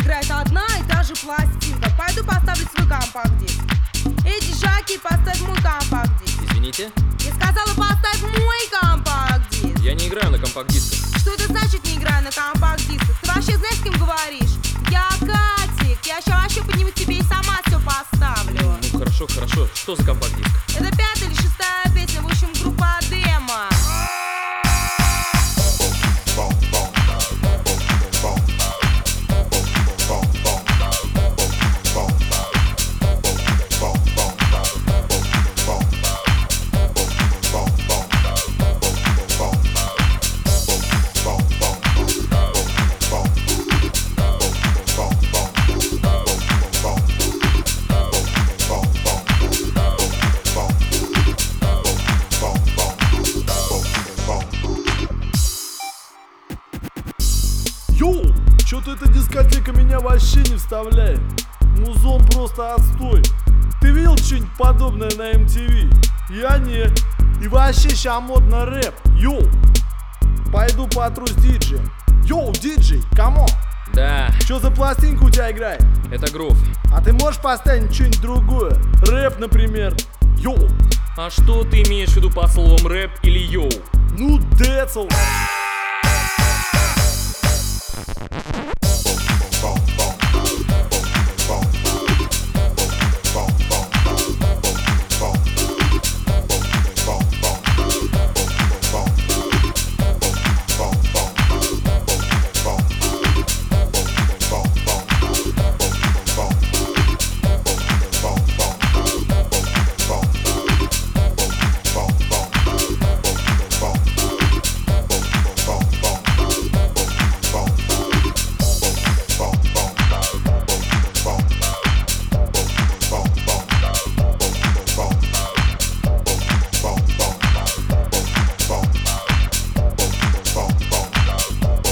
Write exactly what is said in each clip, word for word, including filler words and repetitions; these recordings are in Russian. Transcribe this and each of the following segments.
играет одна и та же пластинка. Пойду поставлю свой компакт-диск. Эй, Джаки, поставь мой компакт-диск. Извините? Я сказала, поставь мой компакт-диск. Я не играю на компакт-дисках. Что это значит, не играю на компакт-дисках? Ты вообще знаешь, с кем говоришь? Я Катик. Я сейчас вообще подниму тебе и сама все поставлю. Ну хорошо, хорошо. Что за компакт-диск? Это пятая или шестая песня, в общем, группа Демо. Йоу, чё-то эта дискотека меня вообще не вставляет. Музон просто отстой. Ты видел что-нибудь подобное на эм ти ви? Я не. И вообще ща модно рэп. Йоу, пойду потрусь диджеем. Йоу, диджей, камон. Да, Чё за пластинка у тебя играет? это грув. А ты можешь поставить что-нибудь другое? Рэп, например. Йоу, А что ты имеешь в виду под словом рэп или йоу? ну децл.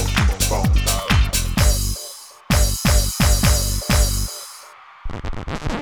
Thank you.